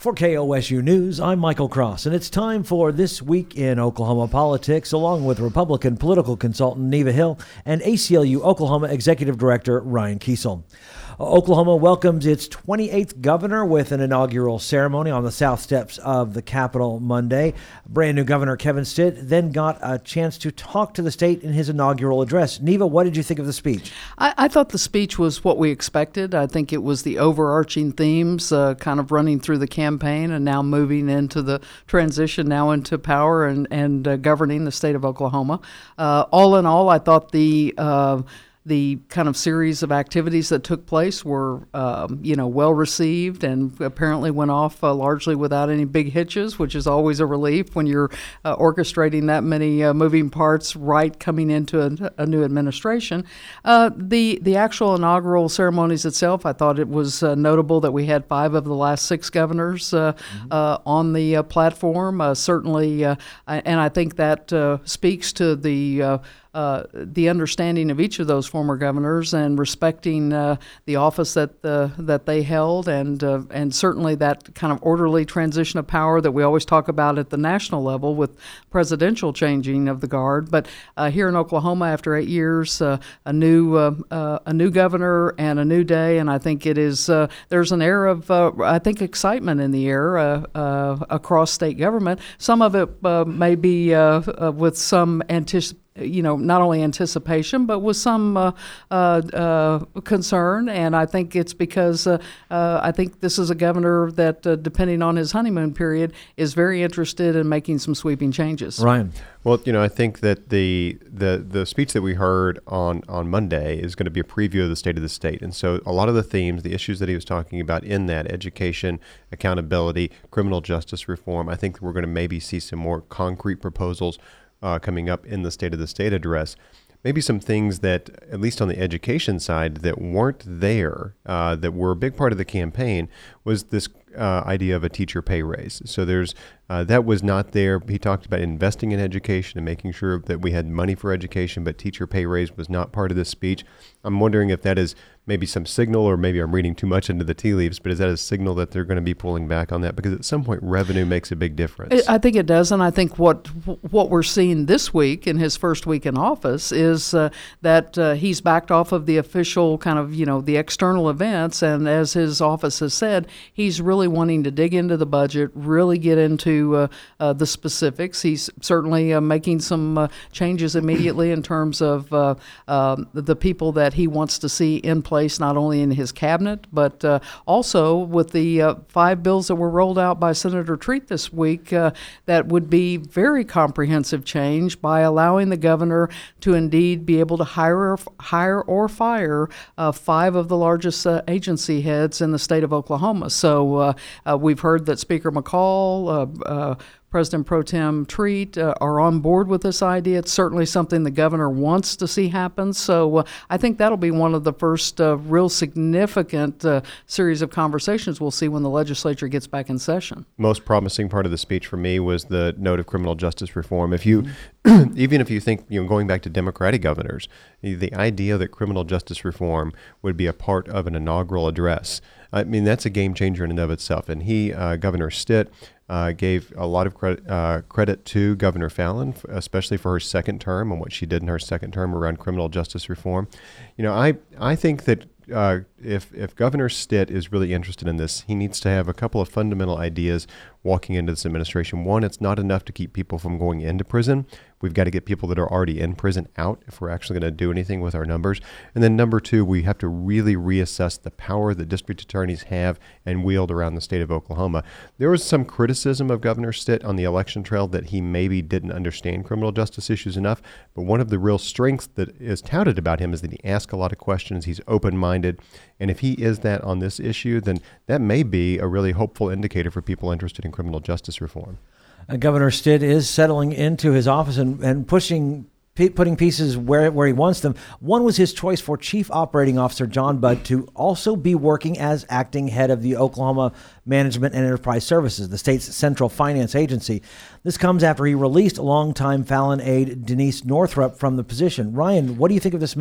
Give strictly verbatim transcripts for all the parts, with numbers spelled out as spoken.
For K O S U News, I'm Michael Cross, and it's time for This Week in Oklahoma Politics, along with Republican political consultant Neva Hill and A C L U Oklahoma Executive Director Ryan Kiesel. Oklahoma welcomes its twenty-eighth governor with an inaugural ceremony on the south steps of the Capitol Monday. Brand new Governor Kevin Stitt then got a chance to talk to the state in his inaugural address. Neva, what did you think of the speech? I, I thought the speech was what we expected. I think it was the overarching themes uh, kind of running through the campaign and now moving into the transition now into power and, and uh, governing the state of Oklahoma. Uh, all in all, I thought the uh, The kind of series of activities that took place were, um, you know, well received and apparently went off uh, largely without any big hitches, which is always a relief when you're uh, orchestrating that many uh, moving parts right coming into a, a new administration. Uh, the the actual inaugural ceremonies itself, I thought it was uh, notable that we had five of the last six governors uh, mm-hmm. uh, on the uh, platform. Uh, certainly, uh, and I think that uh, speaks to the uh, Uh, the understanding of each of those former governors and respecting uh, the office that uh, that they held, and uh, and certainly that kind of orderly transition of power that we always talk about at the national level with presidential changing of the guard. But uh, here in Oklahoma, after eight years, uh, a new uh, uh, a new governor and a new day, and I think it is uh, there's an air of uh, I think excitement in the air uh, uh, across state government. Some of it uh, may be uh, uh, with some anticipation. You know, not only anticipation, but with some uh, uh, uh, concern. And I think it's because uh, uh, I think this is a governor that, uh, depending on his honeymoon period, is very interested in making some sweeping changes. Ryan. Well, you know, I think that the the the speech that we heard on, on Monday is going to be a preview of the state of the state. And so a lot of the themes, the issues that he was talking about in that, education, accountability, criminal justice reform, I think we're going to maybe see some more concrete proposals Uh, coming up in the State of the State address. Maybe some things that, at least on the education side, that weren't there, uh, that were a big part of the campaign, was this uh, idea of a teacher pay raise. So there's uh, that was not there. He talked about investing in education and making sure that we had money for education, but teacher pay raise was not part of this speech. I'm wondering if that is maybe some signal, or maybe I'm reading too much into the tea leaves, but is that a signal that they're going to be pulling back on that? Because at some point, revenue makes a big difference. I think it does, and I think what what we're seeing this week in his first week in office is uh, that uh, he's backed off of the official kind of, you know, the external events, and as his office has said, he's really wanting to dig into the budget, really get into uh, uh, the specifics. He's certainly uh, making some uh, changes immediately in terms of uh, uh, the people that he wants to see in place. place not only in his cabinet, but uh, also with the uh, five bills that were rolled out by Senator Treat this week uh, that would be very comprehensive change by allowing the governor to indeed be able to hire, hire or fire uh, five of the largest uh, agency heads in the state of Oklahoma. So uh, uh, we've heard that Speaker McCall, uh, uh, President Pro Tem Treat uh, are on board with this idea. It's certainly something the governor wants to see happen. So uh, I think that'll be one of the first uh, real significant uh, series of conversations we'll see when the legislature gets back in session. Most promising part of the speech for me was the note of criminal justice reform. If you, mm-hmm. even if you think, you know, going back to Democratic governors, the idea that criminal justice reform would be a part of an inaugural address, I mean, that's a game changer in and of itself. And he, uh, Governor Stitt, Uh, gave a lot of credit uh, credit to Governor Fallin, especially for her second term and what she did in her second term around criminal justice reform. You know, I I think that uh, if if Governor Stitt is really interested in this, he needs to have a couple of fundamental ideas walking into this administration. One, it's not enough to keep people from going into prison. We've got to get people that are already in prison out if we're actually going to do anything with our numbers. And then number two, we have to really reassess the power that district attorneys have and wield around the state of Oklahoma. There was some criticism of Governor Stitt on the election trail that he maybe didn't understand criminal justice issues enough. But one of the real strengths that is touted about him is that he asks a lot of questions. He's open-minded. And if he is that on this issue, then that may be a really hopeful indicator for people interested in criminal justice reform. Uh, Governor Stitt is settling into his office and, and pushing putting pieces where where he wants them. One was his choice for Chief Operating Officer John Budd to also be working as acting head of the Oklahoma Management and Enterprise Services, the state's central finance agency. This comes after he released longtime Fallon aide Denise Northrup from the position. Ryan, what do you think of this move?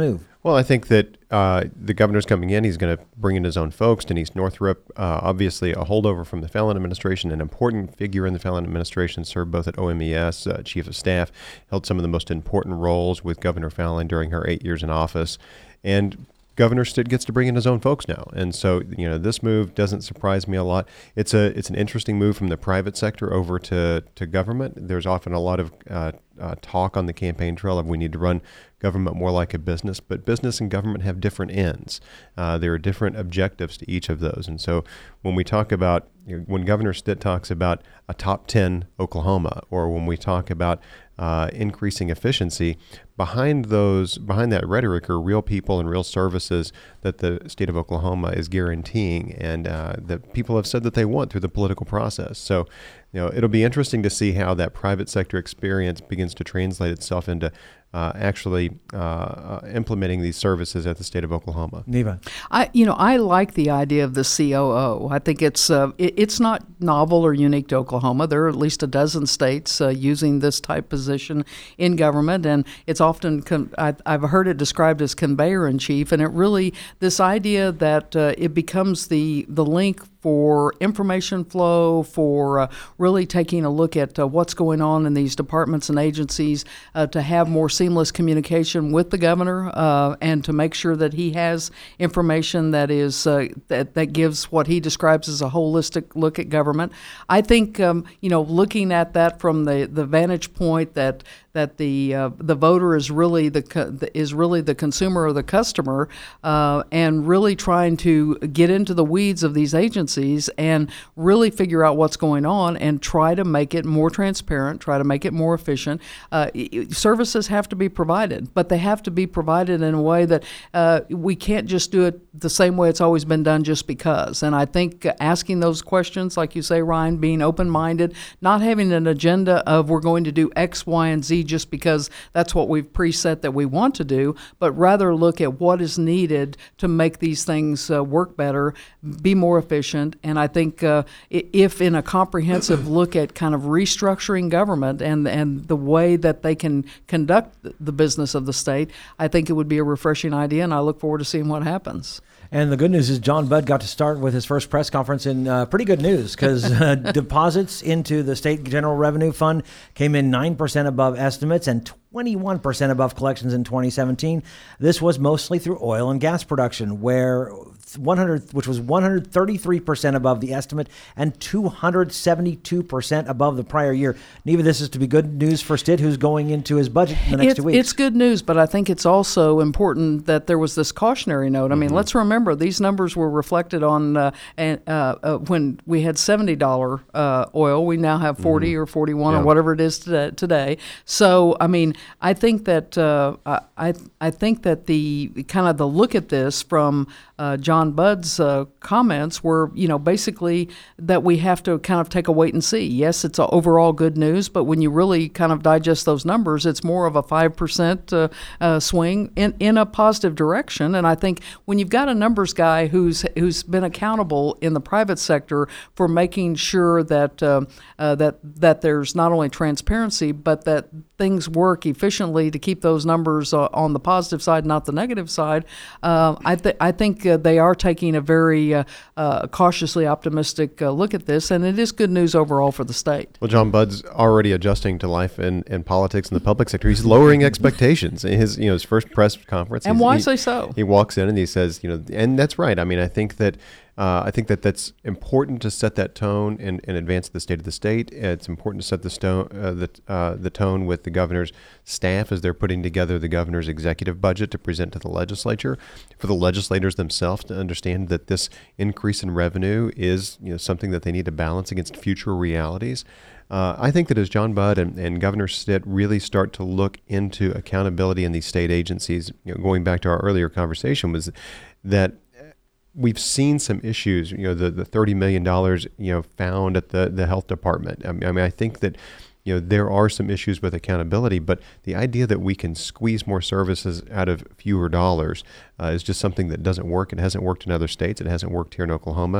Well, I think that uh, the governor's coming in. He's going to bring in his own folks. Denise Northrup, uh, obviously a holdover from the Fallon administration, an important figure in the Fallon administration, served both at O M E S, uh, chief of staff, held some of the most important roles with Governor Fallon during her eight years in office. And Governor Stitt gets to bring in his own folks now. And so, you know, this move doesn't surprise me a lot. It's a it's an interesting move from the private sector over to, to government. There's often a lot of uh, uh, talk on the campaign trail of we need to run government more like a business, but business and government have different ends. Uh, there are different objectives to each of those. And so when we talk about, you know, when Governor Stitt talks about a top ten Oklahoma, or when we talk about uh, increasing efficiency, behind those, behind that rhetoric are real people and real services that the state of Oklahoma is guaranteeing, and uh, that people have said that they want through the political process. So, you know, it'll be interesting to see how that private sector experience begins to translate itself into Uh, actually uh, uh, implementing these services at the state of Oklahoma. Neva, I, you know, I like the idea of the C O O. I think it's uh, it, it's not novel or unique to Oklahoma. There are at least a dozen states uh, using this type position in government, and it's often con- I, I've heard it described as conveyor in chief. And it really this idea that uh, it becomes the the link for information flow, for uh, really taking a look at uh, what's going on in these departments and agencies, uh, to have more seamless communication with the governor, uh, and to make sure that he has information that is uh, that that gives what he describes as a holistic look at government. I think um, you know, looking at that from the, the vantage point that that the uh, the voter is really the co- is really the consumer or the customer, uh, and really trying to get into the weeds of these agencies and really figure out what's going on and try to make it more transparent, try to make it more efficient. Uh, services have to be provided, but they have to be provided in a way that uh, we can't just do it the same way it's always been done just because. And I think asking those questions, like you say, Ryan, being open-minded, not having an agenda of we're going to do X, Y, and Z just because that's what we've preset that we want to do, but rather look at what is needed to make these things uh, work better, be more efficient. And I think uh, if in a comprehensive look at kind of restructuring government and, and the way that they can conduct the business of the state, I think it would be a refreshing idea, and I look forward to seeing what happens. And the good news is John Budd got to start with his first press conference in uh, pretty good news, because uh, deposits into the State General Revenue Fund came in nine percent above estimates and twenty-one percent above collections in twenty seventeen. This was mostly through oil and gas production, where one hundred, which was one hundred thirty-three percent above the estimate and two hundred seventy-two percent above the prior year. Neva, this is to be good news for Stitt, who's going into his budget in the next it's, two weeks. It's good news, but I think it's also important that there was this cautionary note. I mean, mm-hmm. let's remember these numbers were reflected on uh, and, uh, uh, when we had seventy dollars uh, oil. We now have forty mm-hmm. or forty-one yeah. or whatever it is today, today. So, I mean, I think that uh, I I think that the kind of the look at this from uh, John Budd's uh, comments were, you know, basically that we have to kind of take a wait and see. Yes, it's a overall good news, but when you really kind of digest those numbers, it's more of a five percent uh, uh, swing in, in a positive direction. And I think when you've got a numbers guy who's who's been accountable in the private sector for making sure that uh, uh, that that there's not only transparency, but that things work efficiently to keep those numbers uh, on the positive side, not the negative side, uh, I, th- I think uh, they are taking a very uh, uh, cautiously optimistic uh, look at this, and it is good news overall for the state. Well, John Budd's already adjusting to life in, in politics in the public sector. He's lowering expectations. In his, you know, his first press conference, and wisely so. He walks in and he says, you know, and that's right. I mean, I think that Uh, I think that that's important to set that tone in, in advance of the state of the state. It's important to set the, stone, uh, the, uh, the tone with the governor's staff as they're putting together the governor's executive budget to present to the legislature, for the legislators themselves to understand that this increase in revenue is, you know, something that they need to balance against future realities. Uh, I think that as John Budd and, and Governor Stitt really start to look into accountability in these state agencies, you know, going back to our earlier conversation, was that we've seen some issues, you know, the, the thirty million dollars, you know, found at the, the health department. I mean, I mean, I think that, you know, there are some issues with accountability, but the idea that we can squeeze more services out of fewer dollars uh, is just something that doesn't work. It hasn't worked in other states. It hasn't worked here in Oklahoma.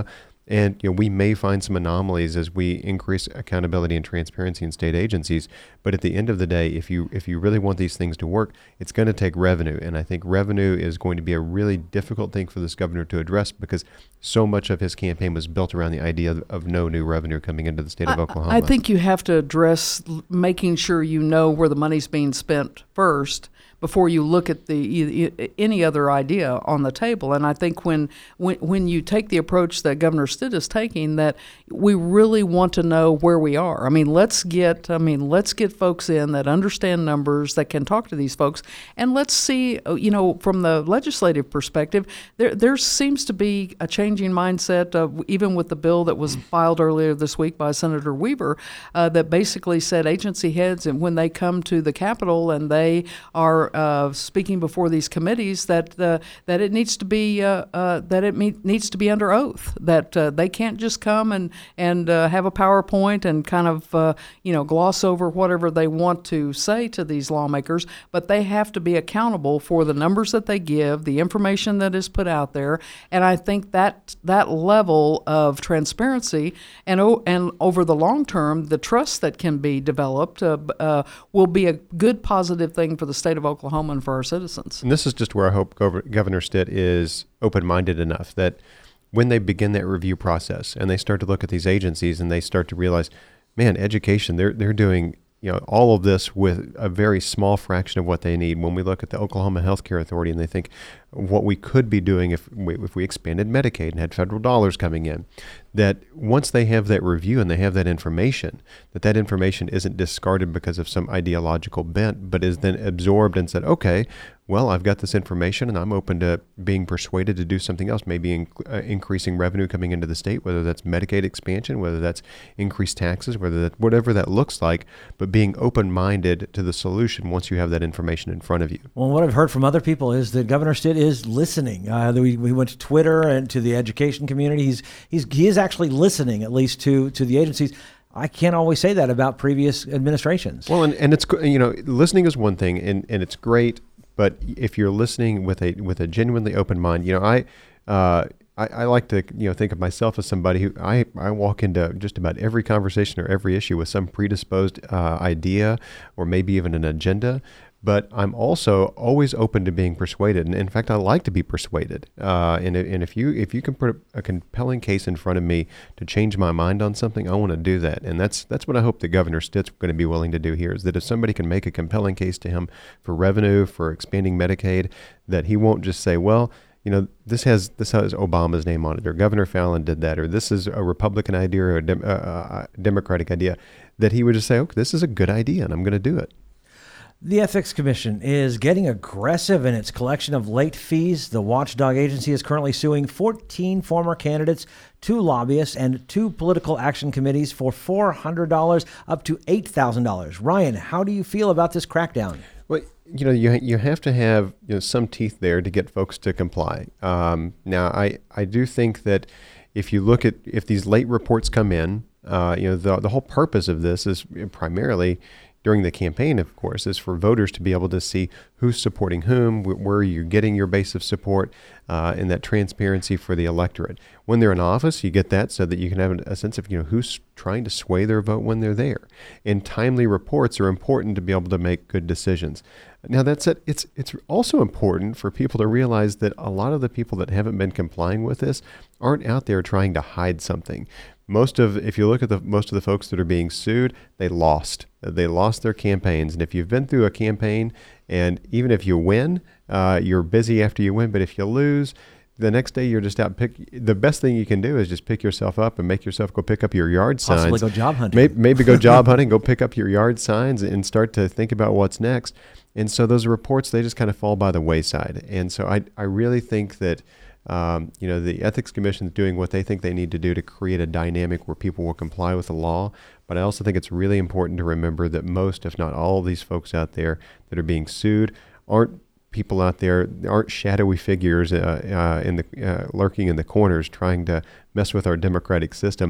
And you know, we may find some anomalies as we increase accountability and transparency in state agencies. But at the end of the day, if you if you really want these things to work, it's going to take revenue. And I think revenue is going to be a really difficult thing for this governor to address, because so much of his campaign was built around the idea of, of no new revenue coming into the state of I, Oklahoma. I think you have to address making sure you know where the money's being spent first before you look at the any other idea on the table. And I think when when when you take the approach that Governor Stitt is taking, that we really want to know where we are. I mean, let's get I mean, let's get folks in that understand numbers, that can talk to these folks, and let's see, you know, from the legislative perspective, there there seems to be a changing mindset, uh, even with the bill that was filed earlier this week by Senator Weaver, uh, that basically said agency heads, and when they come to the Capitol and they are Uh, speaking before these committees, that uh, that it needs to be uh, uh, that it me- needs to be under oath. That uh, they can't just come and and uh, have a PowerPoint and kind of uh, you know gloss over whatever they want to say to these lawmakers, but they have to be accountable for the numbers that they give, the information that is put out there, and I think that that level of transparency and o- and over the long term, the trust that can be developed uh, uh, will be a good positive thing for the state of Oklahoma. Oklahoma and for our citizens. And this is just where I hope Gov- Governor Stitt is open-minded enough that when they begin that review process and they start to look at these agencies and they start to realize, man, education, they're they're doing you know all of this with a very small fraction of what they need. When we look at the Oklahoma Healthcare Authority and they think what we could be doing if we, if we expanded Medicaid and had federal dollars coming in, that once they have that review and they have that information, that that information isn't discarded because of some ideological bent, but is then absorbed and said, okay, well, I've got this information and I'm open to being persuaded to do something else, maybe in, uh, increasing revenue coming into the state, whether that's Medicaid expansion, whether that's increased taxes, whether that whatever that looks like, but being open-minded to the solution once you have that information in front of you. Well, what I've heard from other people is that Governor Stitt is listening. Uh, we, we went to Twitter and to the education community. He's he's he is actually listening, at least to to the agencies. I can't always say that about previous administrations. Well, and, and it's you know listening is one thing, and, and it's great. But if you're listening with a with a genuinely open mind, you know, I, uh, I I like to you know think of myself as somebody who I, I walk into just about every conversation or every issue with some predisposed uh, idea or maybe even an agenda. But I'm also always open to being persuaded, and in fact, I like to be persuaded. Uh, and and if you if you can put a compelling case in front of me to change my mind on something, I want to do that. And that's that's what I hope that Governor Stitt's going to be willing to do here. Is that if somebody can make a compelling case to him for revenue, for expanding Medicaid, that he won't just say, well, you know, this has this has Obama's name on it, or Governor Fallon did that, or this is a Republican idea or a, dem- uh, a Democratic idea. That he would just say, okay, this is a good idea, and I'm going to do it. The Ethics Commission is getting aggressive in its collection of late fees. The watchdog agency is currently suing fourteen former candidates, two lobbyists, and two political action committees for four hundred dollars up to eight thousand dollars. Ryan, how do you feel about this crackdown? Well, you know, you you have to have you know some teeth there to get folks to comply. Um, now, I, I do think that if you look at if these late reports come in, uh, you know, the the whole purpose of this is primarily during the campaign, of course, is for voters to be able to see who's supporting whom, where you're getting your base of support, uh, and that transparency for the electorate. When they're in office, you get that so that you can have a sense of, you know, who's trying to sway their vote when they're there. And timely reports are important to be able to make good decisions. Now, that said, it's it's also important for people to realize that a lot of the people that haven't been complying with this aren't out there trying to hide something. Most of, if you look at the most of the folks that are being sued, they lost. They lost their campaigns. And if you've been through a campaign, and even if you win, uh, you're busy after you win. But if you lose, the next day you're just out. Pick the best thing you can do is just pick yourself up and make yourself go pick up your yard signs. Possibly go job hunting. Maybe, maybe go job hunting. Go pick up your yard signs and start to think about what's next. And so those reports, they just kind of fall by the wayside. And so I I really think that. Um, you know, the Ethics Commission is doing what they think they need to do to create a dynamic where people will comply with the law. But I also think it's really important to remember that most, if not all of these folks out there that are being sued aren't people out there, aren't shadowy figures uh, uh, in the uh, lurking in the corners trying to mess with our democratic system.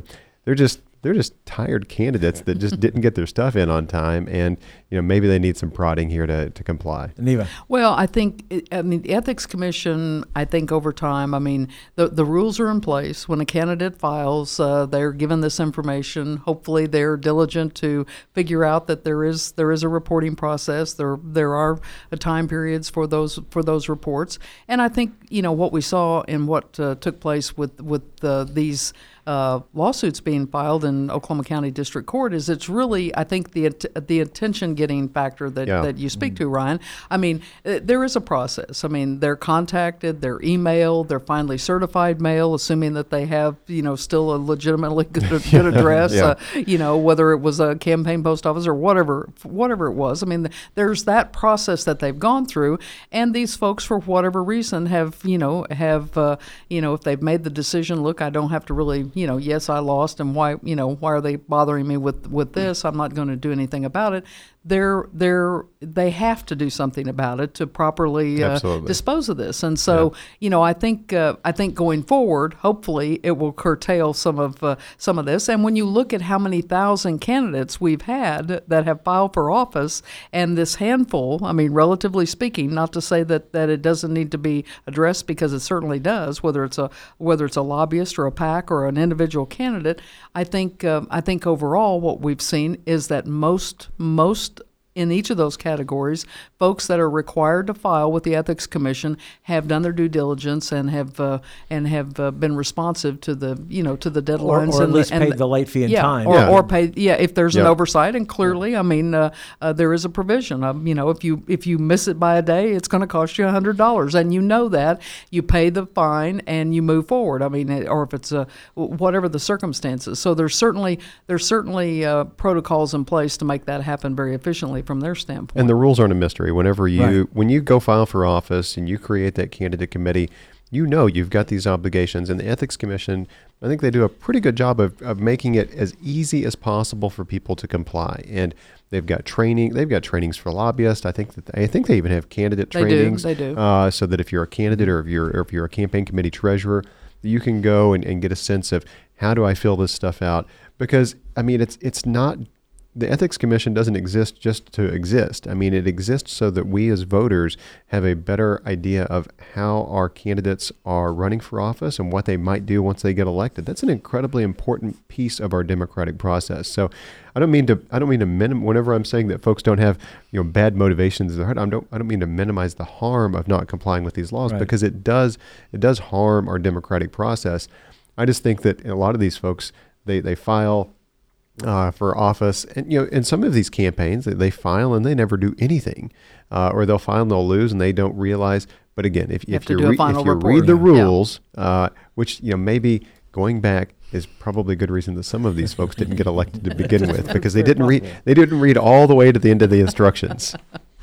they're just they're just tired candidates that just didn't get their stuff in on time, and you know maybe they need some prodding here to, to comply. Neva. Well, I think it, I mean the Ethics Commission. I think over time, I mean the the rules are in place. When a candidate files, uh, they're given this information. Hopefully, they're diligent to figure out that there is there is a reporting process. There there are uh, time periods for those for those reports, and I think you know what we saw in what uh, took place with with uh, these. Uh, lawsuits being filed in Oklahoma County District Court is it's really I think the the attention getting factor that, yeah. that you speak to, Ryan. I mean uh, there is a process. I mean they're contacted, they're emailed, they're finally certified mail, assuming that they have you know still a legitimately good, good address. yeah. uh, you know whether it was a campaign post office or whatever whatever it was. I mean there's that process that they've gone through, and these folks for whatever reason have you know have uh, you know if they've made the decision, look, I don't have to really. You know, yes, I lost, and why? You know, why are they bothering me with with this? I'm not going to do anything about it. They're they're they have to do something about it to properly uh, dispose of this. And so, yeah. you know, I think uh, I think going forward, hopefully, it will curtail some of uh, some of this. And when you look at how many thousand candidates we've had that have filed for office, and this handful, I mean, relatively speaking, not to say that, that it doesn't need to be addressed because it certainly does, whether it's a whether it's a lobbyist or a PAC or an individual candidate. I think uh, I think overall what we've seen is that most most in each of those categories, folks that are required to file with the Ethics Commission have done their due diligence and have uh, and have uh, been responsive to the you know to the deadlines, or, or and at least the, and paid the late fee in yeah, time, or yeah. or paid yeah if there's yeah. an oversight, and clearly, I mean, uh, uh, there is a provision. Um, you know, if you if you miss it by a day, it's going to cost you a hundred dollars, and you know that you pay the fine and you move forward. I mean, or if it's a whatever the circumstances. So there's certainly there's certainly uh, protocols in place to make that happen very efficiently from their standpoint. And the rules aren't a mystery. Whenever you Right. when you go file for office and you create that candidate committee, you know you've got these obligations. And the Ethics Commission, I think they do a pretty good job of, of making it as easy as possible for people to comply. And they've got training. They've got trainings for lobbyists. I think that I think they even have candidate They do, trainings. they do. Uh, so that if you're a candidate or if you're or if you're a campaign committee treasurer, you can go and, and get a sense of how do I fill this stuff out. Because I mean, it's it's not. The Ethics Commission doesn't exist just to exist. I mean, it exists so that we as voters have a better idea of how our candidates are running for office and what they might do once they get elected. That's an incredibly important piece of our democratic process. So I don't mean to I don't mean to minim whenever I'm saying that folks don't have, you know, bad motivations in their heart, I don't I don't mean to minimize the harm of not complying with these laws, Right. because it does it does harm our democratic process. I just think that a lot of these folks, they they file Uh, for office, and you know, in some of these campaigns, they, they file and they never do anything, uh, or they'll file and they'll lose and they don't realize. But again, if You have if to you, do a re- final if you report. read the Yeah. rules, uh, which you know maybe going back is probably a good reason that some of these folks didn't get elected to begin with, because they didn't read they didn't read all the way to the end of the instructions.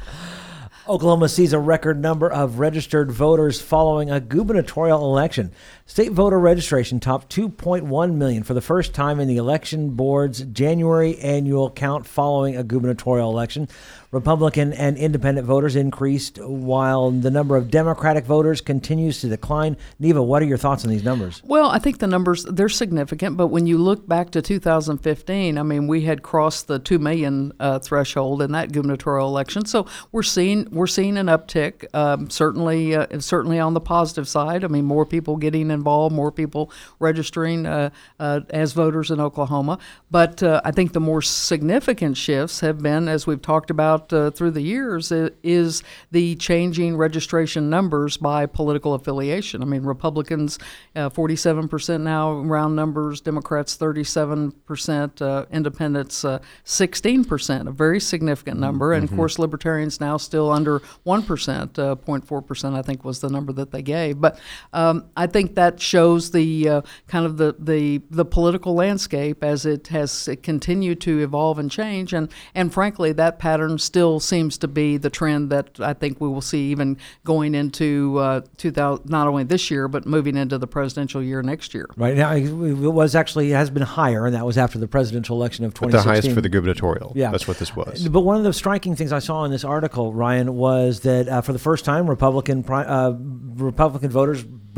Oklahoma sees a record number of registered voters following a gubernatorial election. State voter registration topped two point one million for the first time in the election board's January annual count following a gubernatorial election. Republican and independent voters increased while the number of Democratic voters continues to decline. Neva, what are your thoughts on these numbers? Well, I think the numbers, they're significant, but when you look back to two thousand fifteen, I mean, we had crossed the two million uh, threshold in that gubernatorial election. So we're seeing we're seeing an uptick, um, certainly uh, certainly on the positive side. I mean, more people getting involved, more people registering uh, uh, as voters in Oklahoma. But uh, I think the more significant shifts have been, as we've talked about uh, through the years, uh, is the changing registration numbers by political affiliation. I mean, Republicans, uh, forty-seven percent now, round numbers, Democrats, thirty-seven percent, uh, independents, uh, sixteen percent, a very significant number. And, of course, Libertarians now still under one percent, uh, zero point four percent, I think was the number that they gave. But um, I think that shows the uh, kind of the, the, the political landscape as it has continued to evolve and change. And, and frankly, that pattern still seems to be the trend that I think we will see even going into uh, two thousand, not only this year, but moving into the presidential year next year. Right now, it was actually, it has been higher, and that was after the presidential election of twenty But sixteen. the highest for the gubernatorial. Yeah. That's what this was. But one of the striking things I saw in this article, Ryan, was that uh, for the first time, Republican pri- uh, Republican voters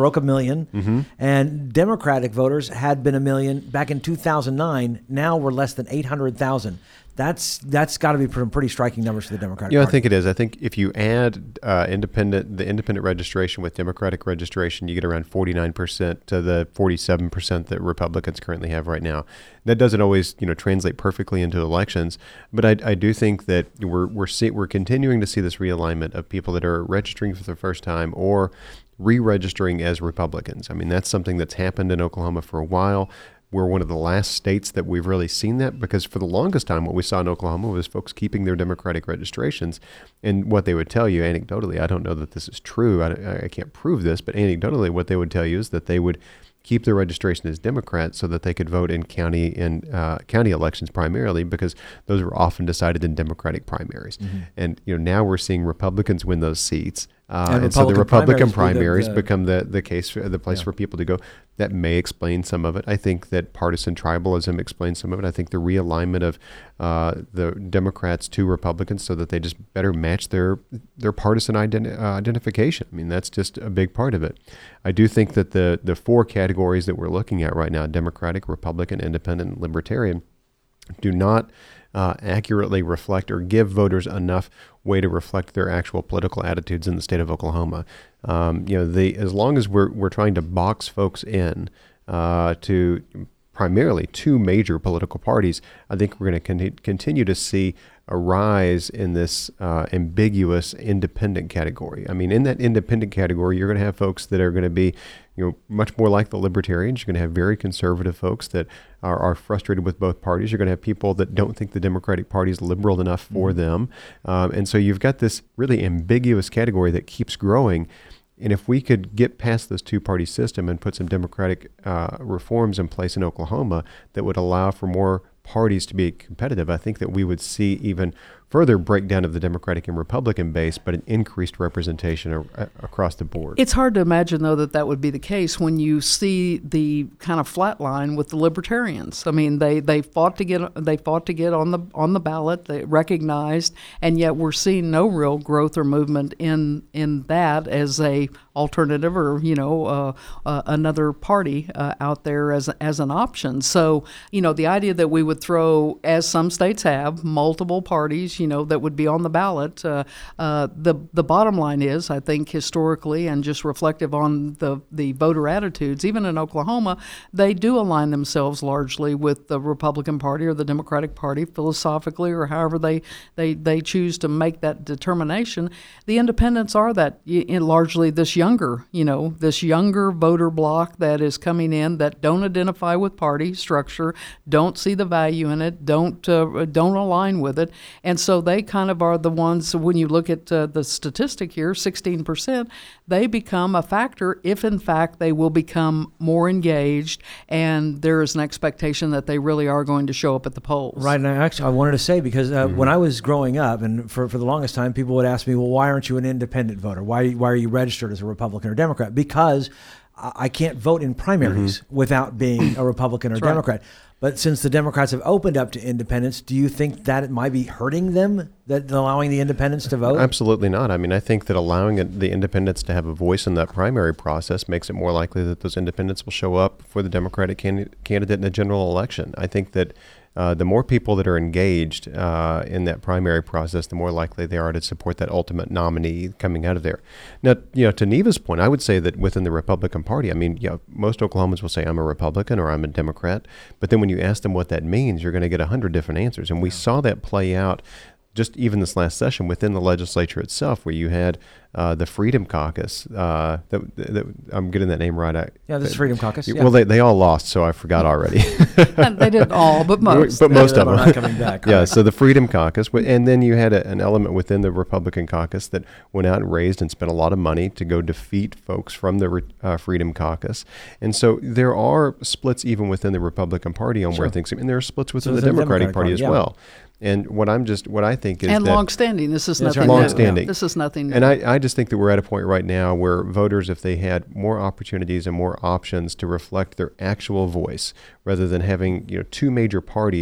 broke a million, Mm-hmm. and Democratic voters had been a million back in two thousand nine. Now we're less than eight hundred thousand. That's that's got to be some pretty striking numbers for the Democratic Yeah, Party. I think it is. I think if you add uh, independent, the independent registration with Democratic registration, you get around forty-nine percent to the forty-seven percent that Republicans currently have right now. That doesn't always, you know, translate perfectly into elections, but I, I do think that we're we're see, we're continuing to see this realignment of people that are registering for the first time or re-registering as Republicans. I mean, that's something that's happened in Oklahoma for a while. We're one of the last states that we've really seen that, because for the longest time, what we saw in Oklahoma was folks keeping their Democratic registrations. And what they would tell you anecdotally, I don't know that this is true, I, I can't prove this, but anecdotally, what they would tell you is that they would keep their registration as Democrats so that they could vote in county in uh, county elections primarily, because those were often decided in Democratic primaries. Mm-hmm. And you know, now we're seeing Republicans win those seats. Uh, and, and so the Republican primaries, primaries the, the, become the, the case, for, the place yeah. for people to go. That may explain some of it. I think that partisan tribalism explains some of it. I think the realignment of uh, the Democrats to Republicans so that they just better match their their partisan identi- uh, identification. I mean, that's just a big part of it. I do think that the the four categories that we're looking at right now, Democratic, Republican, Independent, and Libertarian, do not uh, accurately reflect or give voters enough way to reflect their actual political attitudes in the state of Oklahoma. Um, you know, the as long as we're we're trying to box folks in uh, to primarily two major political parties, I think we're going to con- continue to see a rise in this uh, ambiguous independent category. I mean, in that independent category, you're going to have folks that are going to be, you know, much more like the libertarians. You're going to have very conservative folks that are, are frustrated with both parties. You're going to have people that don't think the Democratic Party is liberal enough for mm-hmm. them. Um, and so you've got this really ambiguous category that keeps growing. And if we could get past this two-party system and put some democratic uh, reforms in place in Oklahoma that would allow for more parties to be competitive, I think that we would see even further breakdown of the Democratic and Republican base, but an increased representation a- across the board. It's hard to imagine, though, that that would be the case when you see the kind of flat line with the Libertarians. I mean, they, they fought to get they fought to get on the on the ballot, they recognized, and yet we're seeing no real growth or movement in in that as a alternative or you know uh, uh, another party uh, out there as as an option. So you know the idea that we would throw, as some states have, multiple parties, you know, that would be on the ballot. Uh, uh, the the bottom line is, I think, historically and just reflective on the the voter attitudes, even in Oklahoma, they do align themselves largely with the Republican Party or the Democratic Party philosophically, or however they they they choose to make that determination. The independents are that in largely this younger, you know, this younger voter bloc that is coming in that don't identify with party structure, don't see the value in it, don't uh, don't align with it, and so they kind of are the ones. When you look at uh, the statistic here, sixteen percent, they become a factor if in fact they will become more engaged, and there is an expectation that they really are going to show up at the polls. Right, and I actually I wanted to say because uh, mm-hmm. when I was growing up, and for for the longest time, people would ask me, well, why aren't you an independent voter? Why why are you registered as a Republican or Democrat? Because I can't vote in primaries mm-hmm. without being a Republican or That's Democrat. Right. But since the Democrats have opened up to independents, do you think that it might be hurting them, that allowing the independents to vote? Absolutely not. I mean, I think that allowing the independents to have a voice in that primary process makes it more likely that those independents will show up for the Democratic can- candidate in the general election. I think that Uh, the more people that are engaged uh, in that primary process, the more likely they are to support that ultimate nominee coming out of there. Now, you know, to Neva's point, I would say that within the Republican Party, I mean, you know, most Oklahomans will say I'm a Republican or I'm a Democrat, but then when you ask them what that means, you're going to get a hundred different answers. And we saw that play out just even this last session within the legislature itself, where you had uh, the Freedom Caucus. Uh, that, that, I'm getting that name right. I, yeah, this is Freedom Caucus. Well, yeah. they, they all lost, so I forgot already. They didn't all, but most. But most of them. Are not coming back. Yeah, so the Freedom Caucus. And then you had a, an element within the Republican caucus that went out and raised and spent a lot of money to go defeat folks from the uh, Freedom Caucus. And so there are splits even within the Republican Party on sure. where things, and there are splits within so the Democratic, Democratic Party, Party as yeah. well. And what I'm just, what I think is and that... And long-standing. This is nothing right. new. Long-standing. This is nothing new. And I, I just think that we're at a point right now where voters, if they had more opportunities and more options to reflect their actual voice, rather than having, you know, two major parties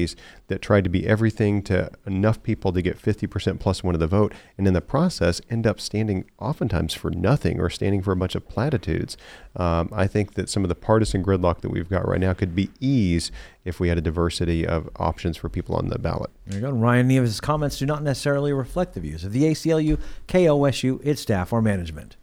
that tried to be everything to enough people to get fifty percent plus one of the vote, and in the process end up standing oftentimes for nothing or standing for a bunch of platitudes. Um, I think that some of the partisan gridlock that we've got right now could be eased if we had a diversity of options for people on the ballot. There you go. Ryan Neva's comments do not necessarily reflect the views of the A C L U, K O S U, its staff, or management.